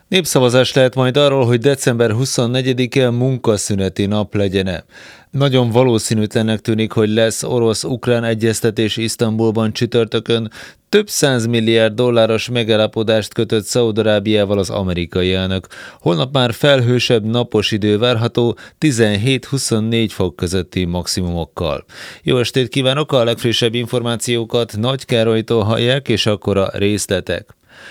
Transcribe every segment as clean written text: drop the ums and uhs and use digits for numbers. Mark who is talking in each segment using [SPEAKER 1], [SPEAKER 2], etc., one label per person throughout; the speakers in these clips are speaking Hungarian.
[SPEAKER 1] Népszavazás lehet majd arról, hogy december 24-e munkaszüneti nap legyen-e. Nagyon valószínűtlennek tűnik, hogy lesz orosz-ukrán egyeztetés Isztambulban csütörtökön. Több 100 milliárd dolláros megállapodást kötött Szaúd-Arábiával az amerikai elnök. Holnap már felhősebb napos idő várható 17-24 fok közötti maximumokkal. Jó estét kívánok, a legfrissebb információkat Nagy Károlytól hallják, és akkor a részletek.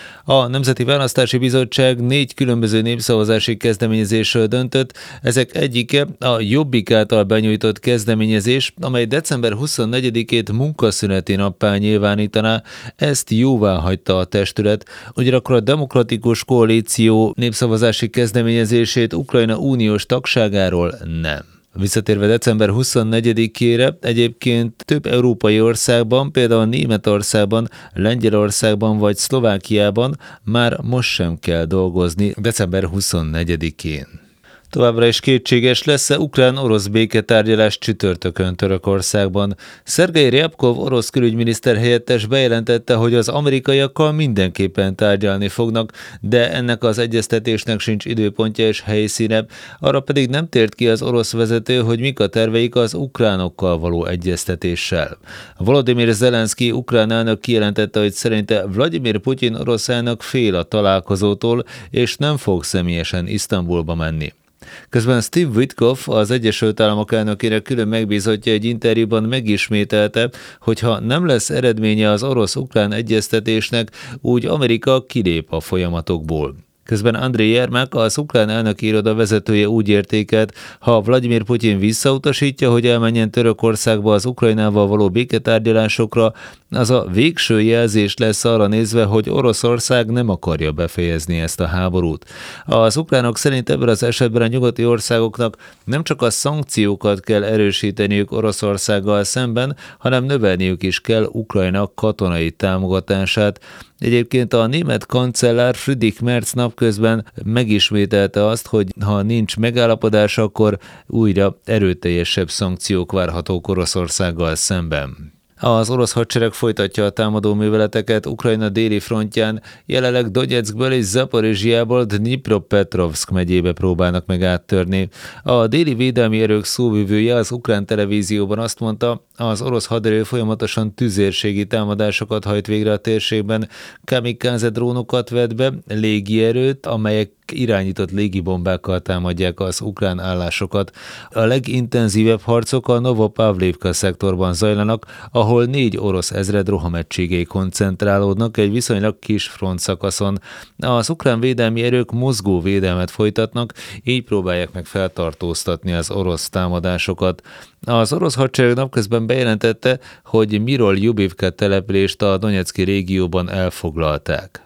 [SPEAKER 1] A Nemzeti Választási Bizottság 4 különböző népszavazási kezdeményezésről döntött, ezek egyike a Jobbik által benyújtott kezdeményezés, amely december 24-ét munkaszüneti nappá nyilvánítaná, ezt jóvá hagyta a testület, ugyanakkor a Demokratikus Koalíció népszavazási kezdeményezését Ukrajna uniós tagságáról nem. Visszatérve december 24-ére, egyébként több európai országban, például Németországban, Lengyelországban vagy Szlovákiában már most sem kell dolgozni december 24-én. Továbbra is kétséges lesz-e ukrán-orosz béketárgyalás csütörtökön Törökországban. Szergej Ryabkov orosz külügyminiszter helyettes bejelentette, hogy az amerikaiakkal mindenképpen tárgyalni fognak, de ennek az egyeztetésnek sincs időpontja és helyszíne, arra pedig nem tért ki az orosz vezető, hogy mik a terveik az ukránokkal való egyeztetéssel. Volodymyr Zelenszky ukrán elnök kijelentette, hogy szerinte Vladimir Putyin orosz elnök fél a találkozótól, és nem fog személyesen Isztambulba menni. Közben Steve Witkoff, az Egyesült Államok elnökének külön megbízottja egy interjúban megismételte, hogy ha nem lesz eredménye az orosz-ukrán egyeztetésnek, úgy Amerika kilép a folyamatokból. Közben Andriy Yermak, az ukrán elnöki iroda vezetője úgy értékelt, ha Vladimir Putyin visszautasítja, hogy elmenjen Törökországba az Ukrajnával való béketárgyalásokra, az a végső jelzés lesz arra nézve, hogy Oroszország nem akarja befejezni ezt a háborút. Az ukránok szerint ebben az esetben a nyugati országoknak nem csak a szankciókat kell erősíteniük Oroszországgal szemben, hanem növelniük is kell Ukrajna katonai támogatását. Egyébként a német kancellár Friedrich Merz napközben megismételte azt, hogy ha nincs megállapodás, akkor újra erőteljesebb szankciók várhatók Oroszországgal szemben. Az orosz hadsereg folytatja a támadó műveleteket Ukrajna déli frontján, jelenleg Donyeckből és Zaporizsjából Dnipropetrovszk megyébe próbálnak meg áttörni. A déli védelmi erők szóvivője az ukrán televízióban azt mondta, az orosz haderő folyamatosan tüzérségi támadásokat hajt végre a térségben, kamikaze drónokat vet be, légierőt, amelyek irányított légibombákkal támadják az ukrán állásokat. A legintenzívebb harcok a Novopavlivka szektorban zajlanak, ahol 4 orosz ezred rohamegységei koncentrálódnak egy viszonylag kis frontszakaszon. Az ukrán védelmi erők mozgó védelmet folytatnak, így próbálják meg feltartóztatni az orosz támadásokat. Az orosz hadsereg napközben bejelentette, hogy Mirol-Ljubivka települést a Donyecky régióban elfoglalták.